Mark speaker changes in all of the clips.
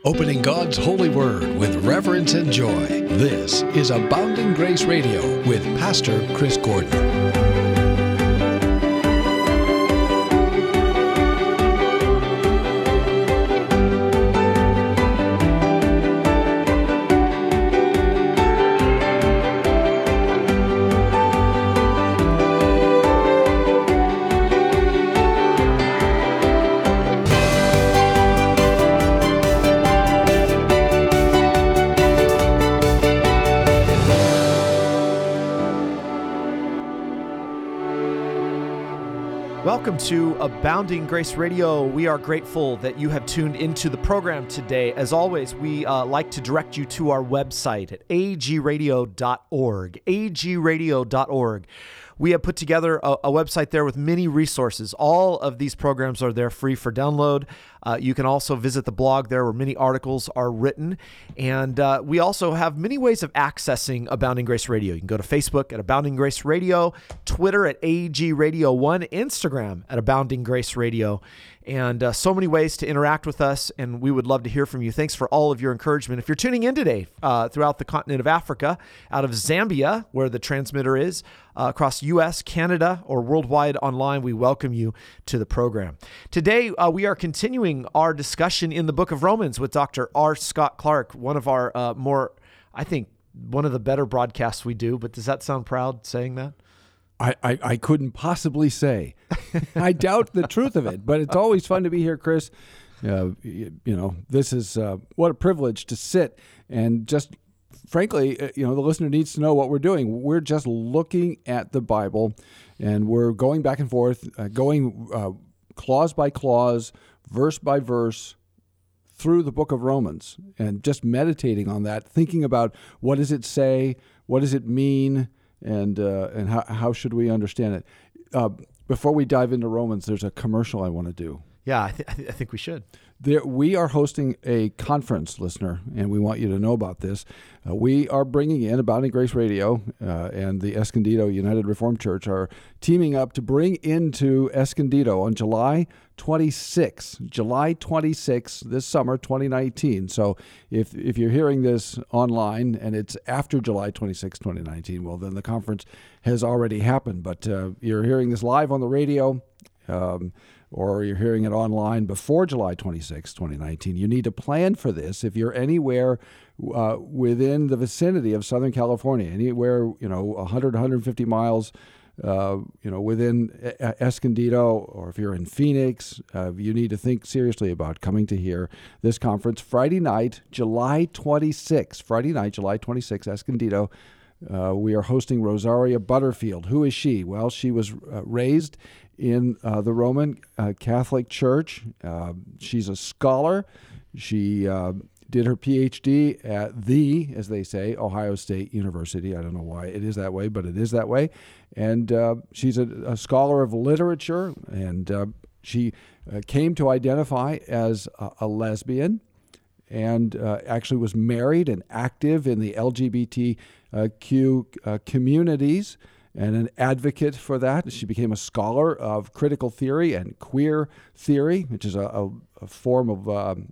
Speaker 1: Opening God's holy word with reverence and joy. This is Abounding Grace Radio with Pastor Chris Gordon.
Speaker 2: Welcome to Abounding Grace Radio. We are grateful that you have tuned into the program today. As always, we like to direct you to our website at agradio.org, agradio.org. We have put together a website there with many resources. All of these programs are there free for download. You can also visit the blog there where many articles are written. And we also have many ways of accessing Abounding Grace Radio. You can go to Facebook at Abounding Grace Radio, Twitter at AG Radio 1, Instagram at Abounding Grace Radio. And so many ways to interact with us, and we would love to hear from you. Thanks for all of your encouragement. If you're tuning in today throughout the continent of Africa, out of Zambia, where the transmitter is, across U.S., Canada, or worldwide online, we welcome you to the program. Today, we are continuing our discussion in the book of Romans with Dr. R. Scott Clark, one of our one of the better broadcasts we do, but does that sound proud saying that?
Speaker 3: I couldn't possibly say. I doubt the truth of it, but it's always fun to be here, Chris. This is what a privilege to sit and just, frankly, the listener needs to know what we're doing. We're just looking at the Bible, and we're going back and forth, going clause by clause, verse by verse, through the book of Romans, and just meditating on that, thinking about what does it say, what does it mean, and how should we understand it? Before we dive into Romans, there's a commercial I want to do.
Speaker 2: Yeah, I think we should.
Speaker 3: We are hosting a conference, listener, and we want you to know about this. We are bringing in Abounding Grace Radio and the Escondido United Reformed Church are teaming up to bring into Escondido on July 26th, this summer, 2019. So if you're hearing this online and it's after July 26, 2019, well, then the conference has already happened. But you're hearing this live on the radio, or you're hearing it online before July 26, 2019, you need to plan for this. If you're anywhere within the vicinity of Southern California, anywhere, 100, 150 miles, within Escondido, or if you're in Phoenix, you need to think seriously about coming to hear this conference. Friday night, July 26, Escondido. We are hosting Rosaria Butterfield. Who is she? Well, she was raised in the Roman Catholic Church. She's a scholar. She did her PhD at as they say, Ohio State University. I don't know why it is that way, but it is that way. And she's a scholar of literature, and she came to identify as a lesbian, and actually was married and active in the LGBTQ communities, and an advocate for that. She became a scholar of critical theory and queer theory, which is a form of,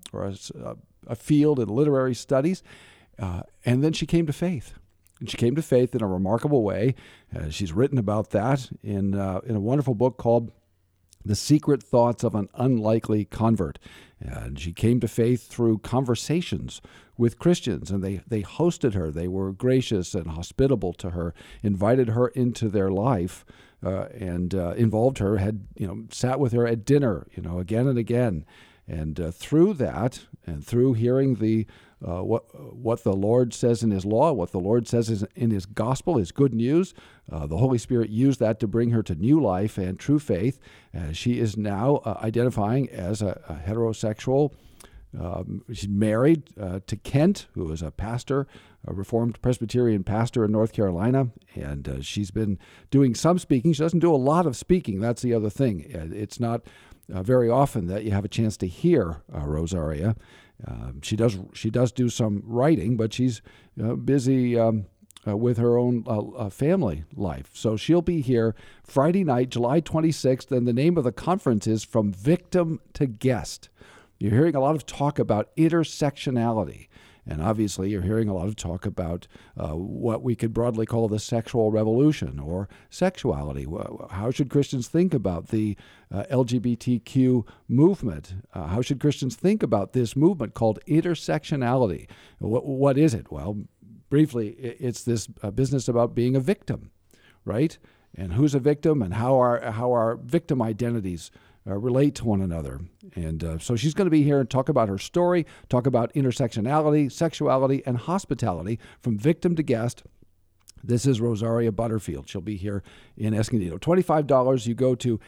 Speaker 3: a field in literary studies. And then she came to faith. And she came to faith in a remarkable way. She's written about that in a wonderful book called The Secret Thoughts of an Unlikely Convert. And she came to faith through conversations with Christians, and they hosted her. They were gracious and hospitable to her, invited her into their life, and involved her, sat with her at dinner, again and again. And through that, and through hearing the what the Lord says in His law, what the Lord says in His gospel, His good news, the Holy Spirit used that to bring her to new life and true faith. She is now identifying as a heterosexual. She's married to Kent, who is a pastor, a Reformed Presbyterian pastor in North Carolina, and she's been doing some speaking. She doesn't do a lot of speaking. That's the other thing. It's not very often that you have a chance to hear Rosaria. She does do some writing, but she's busy with her own family life. So she'll be here Friday night, July 26th, and the name of the conference is From Victim to Guest. You're hearing a lot of talk about intersectionality. And obviously, you're hearing a lot of talk about what we could broadly call the sexual revolution or sexuality. How should Christians think about the LGBTQ movement? How should Christians think about this movement called intersectionality? What is it? Well, briefly, it's this business about being a victim, right? And who's a victim, and how our victim identities relate to one another. And so she's going to be here and talk about her story, talk about intersectionality, sexuality, and hospitality from victim to guest. This is Rosaria Butterfield. She'll be here in Escondido. $25. You go to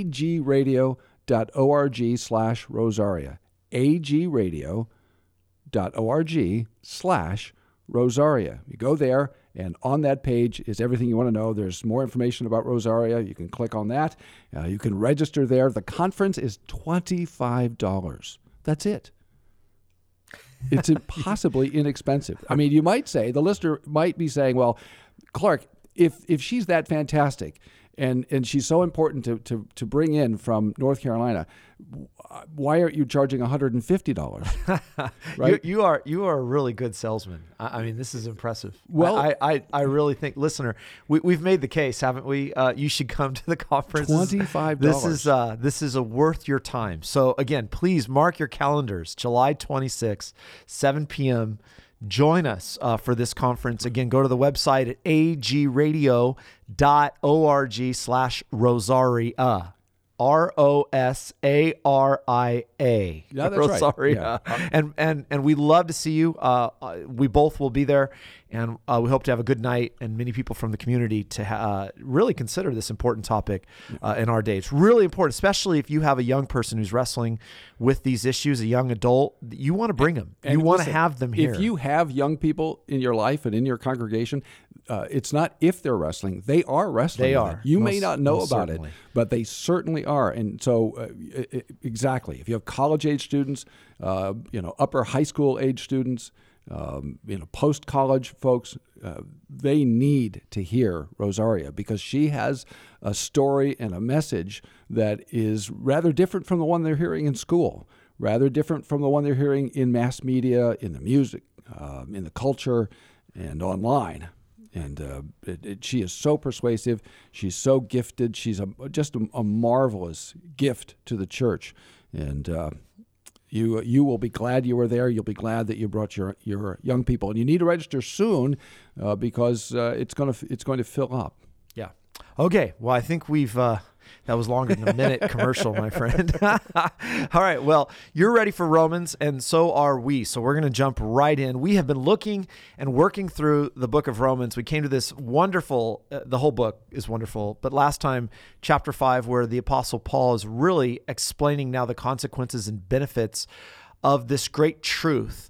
Speaker 3: agradio.org/Rosaria. agradio.org/Rosaria. You go there, and on that page is everything you want to know. There's more information about Rosaria. You can click on that. You can register there. The conference is $25. That's it. It's impossibly inexpensive. I mean, you might say, the listener might be saying, well, Clark, if she's that fantastic and she's so important to bring in from North Carolina, why aren't you charging $150? Right?
Speaker 2: You are a really good salesman. I mean, this is impressive.
Speaker 3: Well,
Speaker 2: I really think, listener, we've made the case, haven't we? You should come to the conference.
Speaker 3: $25.
Speaker 2: This is a worth your time. So again, please mark your calendars. July 26th, 7 p.m. Join us for this conference. Again, go to the website at agradio.org/Rosaria. Rosaria.
Speaker 3: Yeah, that's
Speaker 2: Rosaria.
Speaker 3: Right.
Speaker 2: Yeah. And we love to see you. We both will be there, and we hope to have a good night and many people from the community to really consider this important topic in our day. It's really important, especially if you have a young person who's wrestling with these issues, a young adult. You want to bring them. You want to have them here.
Speaker 3: If you have young people in your life and in your congregation, it's not if they're wrestling. They are wrestling.
Speaker 2: They are.
Speaker 3: You may not know about
Speaker 2: certainly.
Speaker 3: it, but they certainly are. And so exactly, if you have college-age students, upper high school-age students, post-college folks, they need to hear Rosaria because she has a story and a message that is rather different from the one they're hearing in school, rather different from the one they're hearing in mass media, in the music, in the culture, and online. And she is so persuasive. She's so gifted. She's just a marvelous gift to the church. And you will be glad you were there. You'll be glad that you brought your young people. And you need to register soon because it's going to fill up.
Speaker 2: Yeah. Okay. Well, I think we've that was longer than a minute commercial, my friend. All right. Well, you're ready for Romans, and so are we. So we're going to jump right in. We have been looking and working through the book of Romans. We came to this wonderful, the whole book is wonderful, but last time, chapter 5, where the Apostle Paul is really explaining now the consequences and benefits of this great truth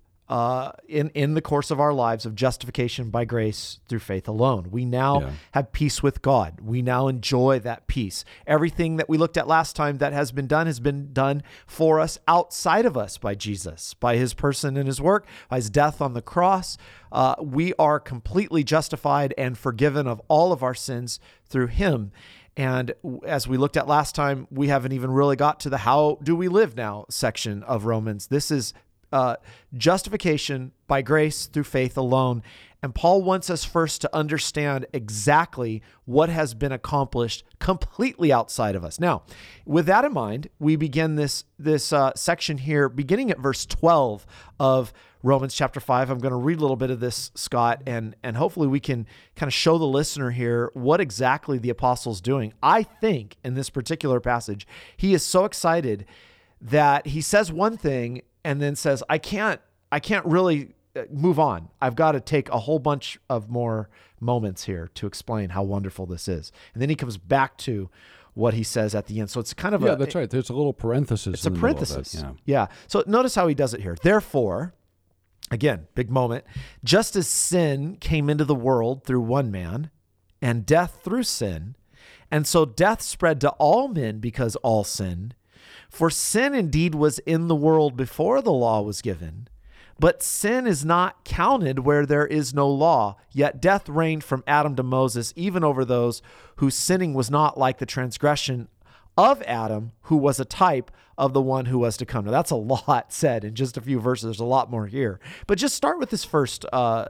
Speaker 2: in the course of our lives of justification by grace through faith alone. We now have peace with God. We now enjoy that peace. Everything that we looked at last time that has been done for us outside of us by Jesus, by his person and his work, by his death on the cross. We are completely justified and forgiven of all of our sins through him. And as we looked at last time, we haven't even really got to the how do we live now section of Romans. This is justification by grace through faith alone. And Paul wants us first to understand exactly what has been accomplished completely outside of us. Now, with that in mind, we begin this section here, beginning at verse 12 of Romans chapter 5. I'm going to read a little bit of this, Scott, and hopefully we can kind of show the listener here what exactly the apostle's doing. I think in this particular passage, he is so excited that he says one thing and then says, I can't really move on. I've got to take a whole bunch of more moments here to explain how wonderful this is. And then he comes back to what he says at the end. So it's kind of
Speaker 3: that's right. There's a little parenthesis.
Speaker 2: It's a parenthesis. Yeah. So notice how he does it here. Therefore, again, big moment, just as sin came into the world through one man and death through sin, and so death spread to all men because all sinned. For sin indeed was in the world before the law was given, but sin is not counted where there is no law. Yet death reigned from Adam to Moses, even over those whose sinning was not like the transgression of Adam, who was a type of the one who was to come. Now, that's a lot said in just a few verses. There's a lot more here. But just start with this first,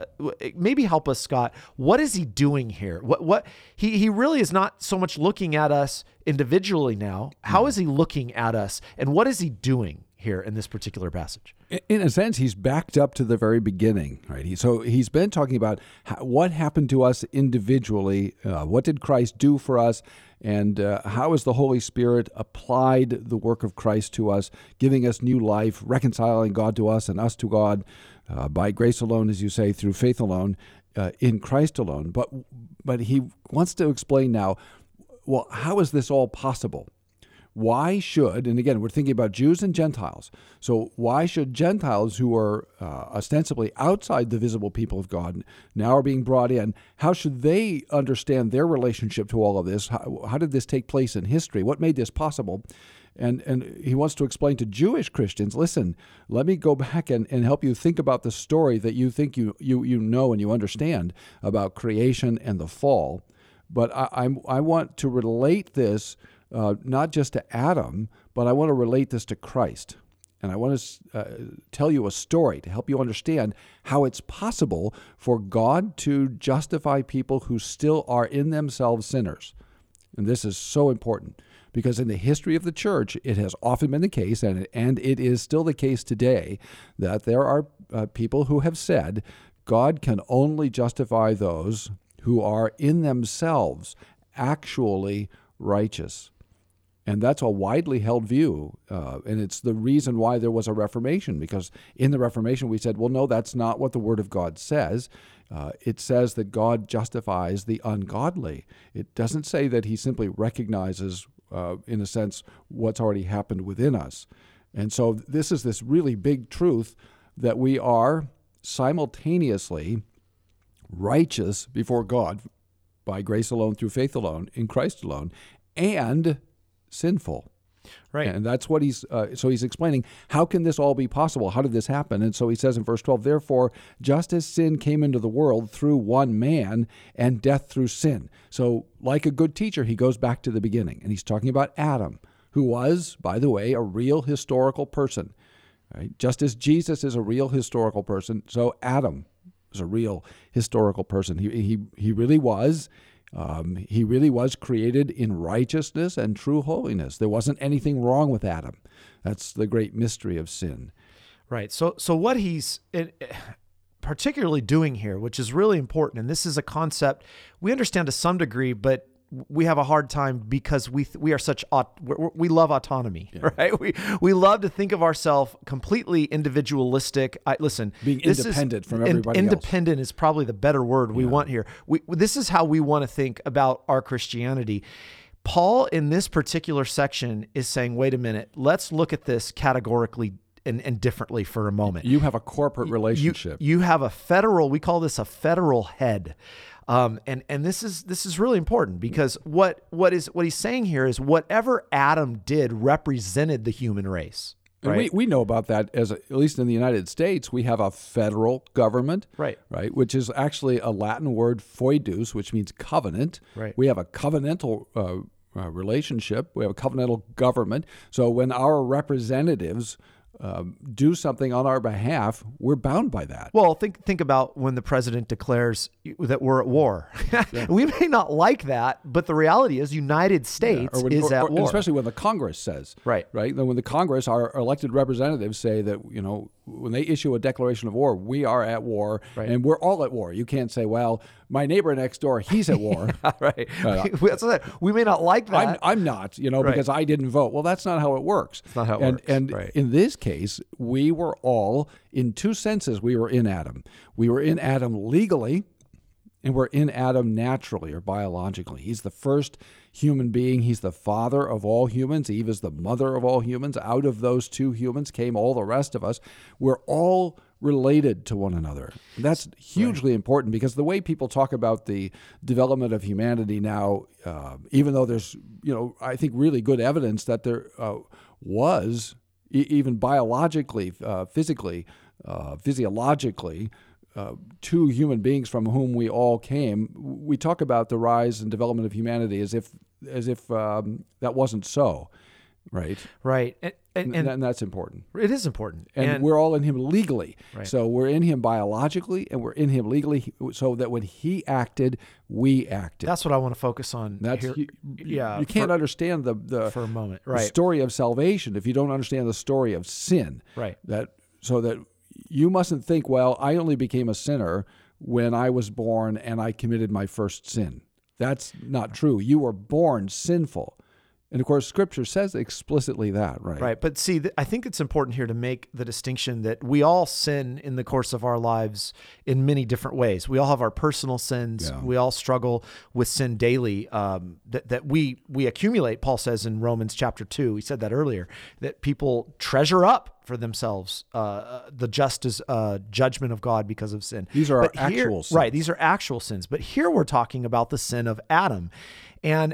Speaker 2: maybe help us, Scott. What is he doing here? He really is not so much looking at us individually now. How is he looking at us, and what is he doing here in this particular passage?
Speaker 3: In a sense, he's backed up to the very beginning, right? So he's been talking about what happened to us individually, what did Christ do for us, and how has the Holy Spirit applied the work of Christ to us, giving us new life, reconciling God to us and us to God by grace alone, as you say, through faith alone, in Christ alone. But he wants to explain now, well, how is this all possible? Why should, and again, we're thinking about Jews and Gentiles, so why should Gentiles who are ostensibly outside the visible people of God now are being brought in? How should they understand their relationship to all of this? How did this take place in history? What made this possible? And he wants to explain to Jewish Christians, listen, let me go back and help you think about the story that you think you know and you understand about creation and the fall. But I want to relate this not just to Adam, but I want to relate this to Christ. And I want to tell you a story to help you understand how it's possible for God to justify people who still are in themselves sinners. And this is so important because in the history of the church, it has often been the case, and it is still the case today, that there are people who have said God can only justify those who are in themselves actually righteous. And that's a widely held view, and it's the reason why there was a Reformation, because in the Reformation we said, well, no, that's not what the Word of God says. It says that God justifies the ungodly. It doesn't say that he simply recognizes, in a sense, what's already happened within us. And so this is this really big truth that we are simultaneously righteous before God by grace alone, through faith alone, in Christ alone, and sinful.
Speaker 2: Right.
Speaker 3: And that's what he's explaining, how can this all be possible? How did this happen? And so he says in verse 12, therefore, just as sin came into the world through one man and death through sin. So like a good teacher, he goes back to the beginning, and he's talking about Adam, who was, by the way, a real historical person. Right? Just as Jesus is a real historical person, so Adam was a real historical person. He really was. He really was created in righteousness and true holiness. There wasn't anything wrong with Adam. That's the great mystery of sin.
Speaker 2: Right. So what he's particularly doing here, which is really important, and this is a concept we understand to some degree, but we have a hard time because we love autonomy, yeah. Right? We love to think of ourselves completely individualistic.
Speaker 3: Being independent from everybody else.
Speaker 2: Independent is probably the better word we want here. This is how we want to think about our Christianity. Paul, in this particular section, is saying, wait a minute, let's look at this categorically and differently for a moment.
Speaker 3: You have a corporate relationship.
Speaker 2: You have a federal, we call this a federal head. And this is really important because what he's saying here is whatever Adam did represented the human race. Right?
Speaker 3: And we know about that at least in the United States, we have a federal government,
Speaker 2: right,
Speaker 3: which is actually a Latin word foedus, which means covenant.
Speaker 2: Right.
Speaker 3: We have a covenantal relationship. We have a covenantal government. So when our representatives do something on our behalf, we're bound by that.
Speaker 2: Well, think about when the president declares that we're at war. Yeah. We may not like that, but the reality is United States is at war.
Speaker 3: Especially when the Congress says.
Speaker 2: Right.
Speaker 3: Then when the Congress, our elected representatives say that, when they issue a declaration of war, we are at war, right. And we're all at war. You can't say, well, my neighbor next door, he's at war.
Speaker 2: Yeah, right. We may not like that.
Speaker 3: I'm not, right. Because I didn't vote. Well, that's not how it works.
Speaker 2: It's not how it works.
Speaker 3: And
Speaker 2: right.
Speaker 3: In this case, we were all, in two senses, we were in Adam. We were in Adam legally, and we're in Adam naturally or biologically. He's the first human being. He's the father of all humans. Eve is the mother of all humans. Out of those two humans came all the rest of us. We're all related to one another. That's hugely important because the way people talk about the development of humanity now, even though there's, I think really good evidence that there was, even biologically, physically, physiologically, two human beings from whom we all came. We talk about the rise and development of humanity as if that wasn't so, right?
Speaker 2: Right.
Speaker 3: And that's important.
Speaker 2: It is important.
Speaker 3: And we're all in him legally.
Speaker 2: Right.
Speaker 3: So we're in him biologically, and we're in him legally, so that when he acted, we acted.
Speaker 2: That's what I want to focus on here.
Speaker 3: You can't understand
Speaker 2: for a moment,
Speaker 3: the
Speaker 2: right?
Speaker 3: story of salvation if you don't understand the story of sin.
Speaker 2: Right.
Speaker 3: So that you mustn't think, well, I only became a sinner when I was born and I committed my first sin. That's not true. You were born sinful. And of course, Scripture says explicitly that, right?
Speaker 2: Right. But see, I think it's important here to make the distinction that we all sin in the course of our lives in many different ways. We all have our personal sins.
Speaker 3: Yeah.
Speaker 2: We all struggle with sin daily that we accumulate. Paul says in Romans chapter 2, he said that earlier, that people treasure up for themselves the justice judgment of God because of sin.
Speaker 3: These are actual sins.
Speaker 2: Right. These are actual sins. But here we're talking about the sin of Adam. And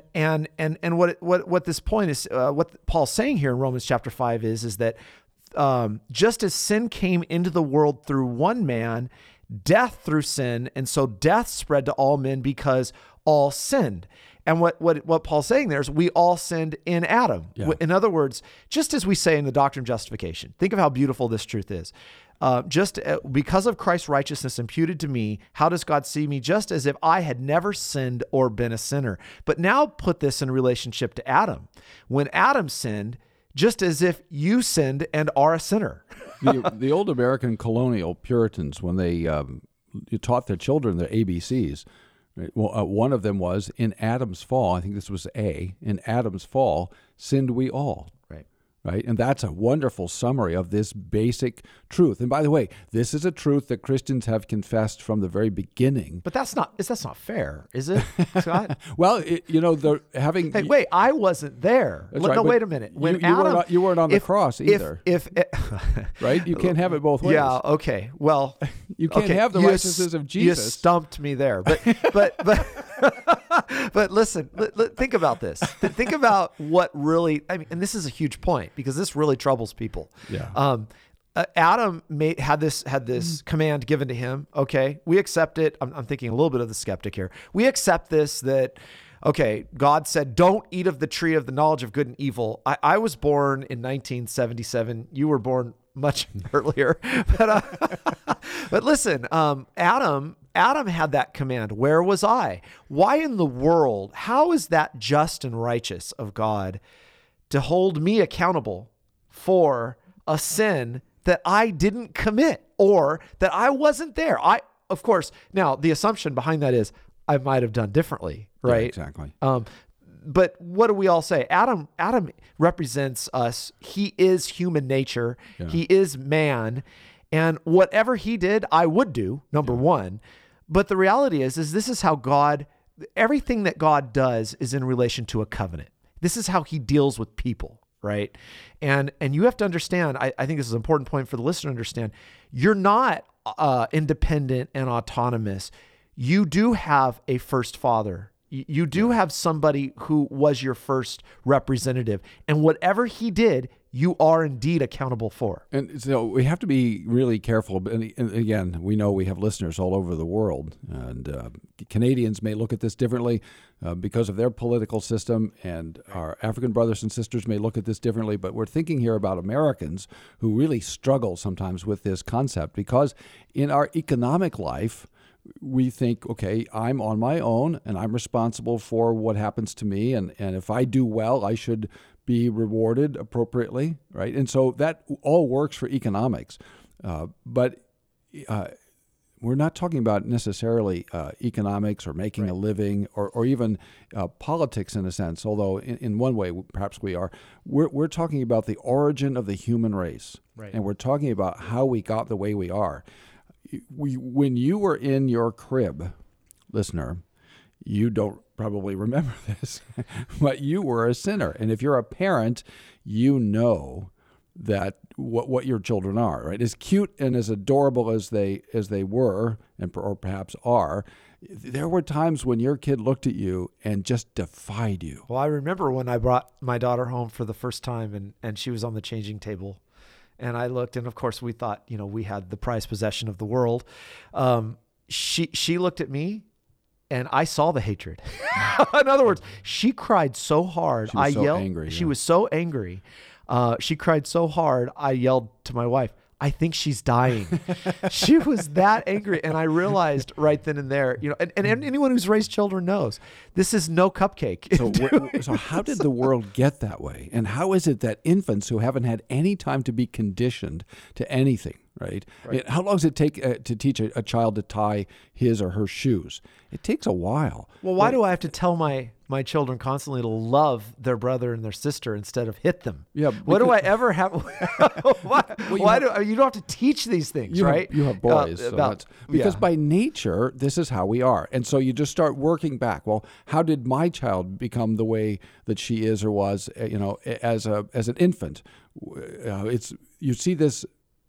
Speaker 2: what this point is, what Paul's saying here in Romans chapter 5 is that just as sin came into the world through one man, death through sin, and so death spread to all men because all sinned. And what Paul's saying there is we all sinned in Adam.
Speaker 3: Yeah.
Speaker 2: In other words, just as we say in the doctrine of justification, think of how beautiful this truth is. Because of Christ's righteousness imputed to me, how does God see me? Just as if I had never sinned or been a sinner. But now put this in relationship to Adam. When Adam sinned, just as if you sinned and are a sinner.
Speaker 3: The old American colonial Puritans, when they taught their children their ABCs, right? Well, one of them was, in Adam's fall, I think this was A, in Adam's fall, sinned we all. Right? And that's a wonderful summary of this basic truth. And by the way, this is a truth that Christians have confessed from the very beginning.
Speaker 2: But that's not fair, is it, Scott?
Speaker 3: Well, they're having...
Speaker 2: Hey, wait, I wasn't there.
Speaker 3: Right,
Speaker 2: no, wait a minute. When
Speaker 3: you weren't on the cross either. Right? You can't have it both ways.
Speaker 2: Yeah, okay. Well...
Speaker 3: You can't have the righteousness of Jesus.
Speaker 2: You stumped me there. But listen, think about this. Think about what really, and this is a huge point because this really troubles people.
Speaker 3: Yeah.
Speaker 2: Adam had this command given to him. Okay, we accept it. I'm thinking a little bit of the skeptic here. We accept this that, okay, God said, don't eat of the tree of the knowledge of good and evil. I was born in 1977. You were born much earlier. But listen, Adam had that command. Where was I? Why in the world? How is that just and righteous of God to hold me accountable for a sin that I didn't commit or that I wasn't there? Of course, now the assumption behind that is I might have done differently, right?
Speaker 3: Yeah, exactly.
Speaker 2: But what do we all say? Adam represents us. He is human nature. Yeah. He is man. And whatever he did, I would do, number one. But the reality is this is how everything that God does is in relation to a covenant. This is how he deals with people, right? And you have to understand, I think this is an important point for the listener to understand, you're not independent and autonomous. You do have a first father. You do have somebody who was your first representative. And whatever he did, you are indeed accountable for.
Speaker 3: And so we have to be really careful. And again, we know we have listeners all over the world. And Canadians may look at this differently because of their political system. And our African brothers and sisters may look at this differently. But we're thinking here about Americans who really struggle sometimes with this concept. Because in our economic life, we think, okay, I'm on my own and I'm responsible for what happens to me. And if I do well, I should be rewarded appropriately, right? And so that all works for economics. But we're not talking about necessarily economics or making a living or even politics in a sense, although in one way perhaps we are. We're talking about the origin of the human race.
Speaker 2: Right.
Speaker 3: And we're talking about how we got the way we are. When you were in your crib, listener, you don't probably remember this, but you were a sinner. And if you're a parent, you know that what your children are, right? As cute and as adorable as they were, or perhaps are, there were times when your kid looked at you and just defied you.
Speaker 2: Well, I remember when I brought my daughter home for the first time and she was on the changing table. And I looked, and of course we thought, we had the prized possession of the world. She looked at me and I saw the hatred. In other words, she cried so hard.
Speaker 3: She was so
Speaker 2: yelled.
Speaker 3: angry,
Speaker 2: She
Speaker 3: yeah.
Speaker 2: was so angry. She cried so hard. I yelled to my wife, I think she's dying. She was that angry. And I realized right then and there, and anyone who's raised children knows this is no cupcake.
Speaker 3: So how did the world get that way? And how is it that infants who haven't had any time to be conditioned to anything, right? I mean, how long does it take to teach a child to tie his or her shoes? It takes a while.
Speaker 2: Well, why do I have to tell my children constantly to love their brother and their sister instead of hit them?
Speaker 3: Yeah,
Speaker 2: What do I ever have? Why do you don't have to teach these things, right?
Speaker 3: You have boys. Because by nature, this is how we are. And so you just start working back. Well, how did my child become the way that she is or was, as an infant? You see this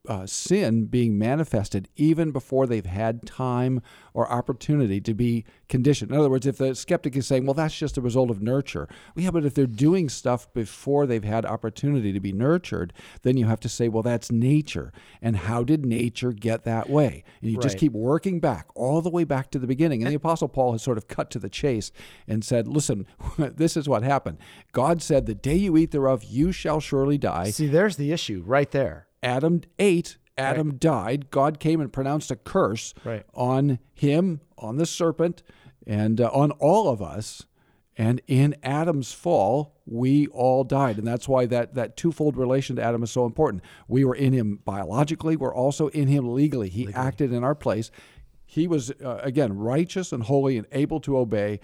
Speaker 3: sin being manifested even before they've had time or opportunity to be conditioned. In other words, if the skeptic is saying, well, that's just a result of nurture. Well, yeah, but if they're doing stuff before they've had opportunity to be nurtured, then you have to say, well, that's nature. And how did nature get that way? And you just keep working back, all the way back to the beginning. And the Apostle Paul has sort of cut to the chase and said, listen, this is what happened. God said, the day you eat thereof, you shall surely die.
Speaker 2: See, there's the issue right there.
Speaker 3: Adam ate, Adam died. God came and pronounced a curse on him, on the serpent, and on all of us. And in Adam's fall, we all died. And that's why that twofold relation to Adam is so important. We were in him biologically. We're also in him legally. He acted in our place. He was, again, righteous and holy and able to obey.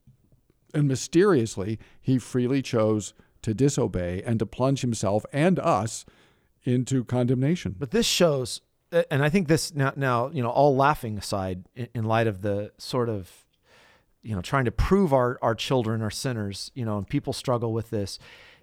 Speaker 3: And mysteriously, he freely chose to disobey and to plunge himself and us into condemnation.
Speaker 2: But this shows, and I think this now, all laughing aside, in light of the sort of, trying to prove our children are sinners, and people struggle with this.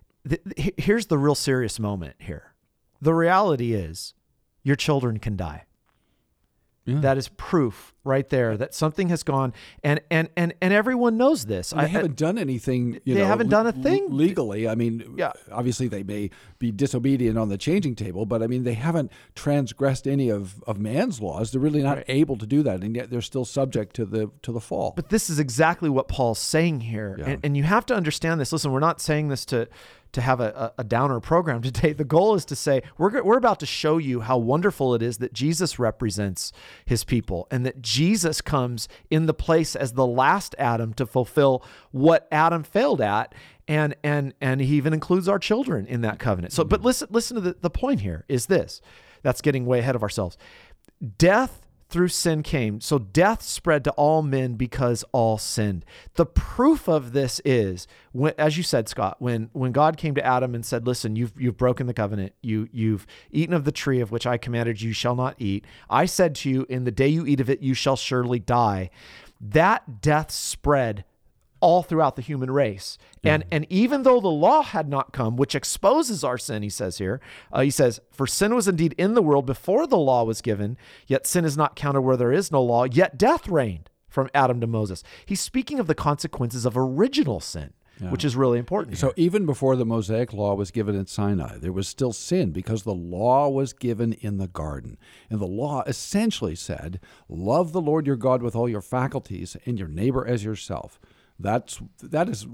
Speaker 2: Here's the real serious moment here. The reality is your children can die. Yeah. That is proof right there that something has gone, and everyone knows this.
Speaker 3: They haven't done anything.
Speaker 2: They haven't done a thing
Speaker 3: legally. I mean, obviously they may be disobedient on the changing table, but I mean they haven't transgressed any of man's laws. They're really not able to do that, and yet they're still subject to the fall.
Speaker 2: But this is exactly what Paul's saying here, and you have to understand this. Listen, we're not saying this to have a downer program today. The goal is to say, we're about to show you how wonderful it is that Jesus represents his people and that Jesus comes in the place as the last Adam to fulfill what Adam failed at. And he even includes our children in that covenant. So, but listen to the point here is this. That's getting way ahead of ourselves. Death through sin came. So death spread to all men because all sinned. The proof of this is, as you said, Scott, when God came to Adam and said, listen, you've broken the covenant. You've eaten of the tree of which I commanded you shall not eat. I said to you, in the day you eat of it, you shall surely die. That death spread all throughout the human race. And even though the law had not come, which exposes our sin, he says here, he says, for sin was indeed in the world before the law was given, yet sin is not counted where there is no law, yet death reigned from Adam to Moses. He's speaking of the consequences of original sin, which is really important here.
Speaker 3: So even before the Mosaic law was given at Sinai, there was still sin because the law was given in the garden. And the law essentially said, love the Lord your God with all your faculties and your neighbor as yourself. That is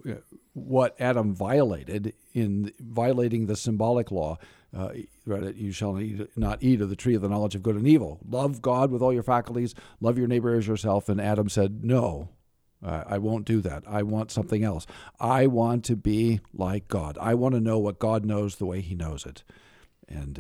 Speaker 3: what Adam violated in violating the symbolic law. You shall not eat of the tree of the knowledge of good and evil. Love God with all your faculties. Love your neighbor as yourself. And Adam said, no, I won't do that. I want something else. I want to be like God. I want to know what God knows the way he knows it. And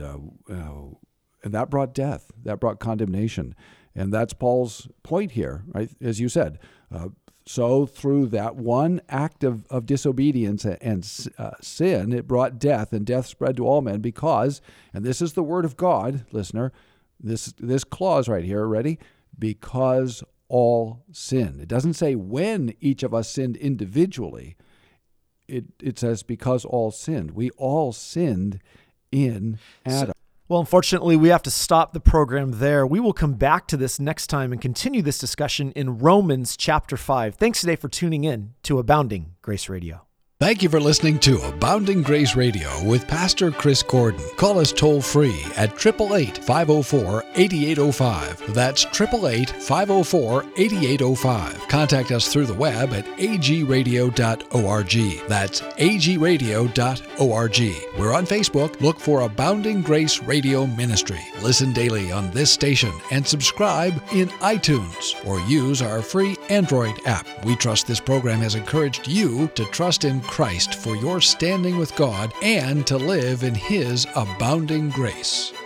Speaker 3: that brought death. That brought condemnation. And that's Paul's point here, right? As you said, so through that one act of disobedience and sin, it brought death, and death spread to all men because, and this is the word of God, listener, this clause right here, ready? Because all sinned. It doesn't say when each of us sinned individually. It says because all sinned. We all sinned in Adam.
Speaker 2: Well, unfortunately, we have to stop the program there. We will come back to this next time and continue this discussion in Romans chapter 5. Thanks today for tuning in to Abounding Grace Radio.
Speaker 1: Thank you for listening to Abounding Grace Radio with Pastor Chris Gordon. Call us toll-free at 888-504-8805. That's 888-504-8805. Contact us through the web at agradio.org. That's agradio.org. We're on Facebook. Look for Abounding Grace Radio Ministry. Listen daily on this station and subscribe in iTunes or use our free Android app. We trust this program has encouraged you to trust in Christ for your standing with God and to live in His abounding grace.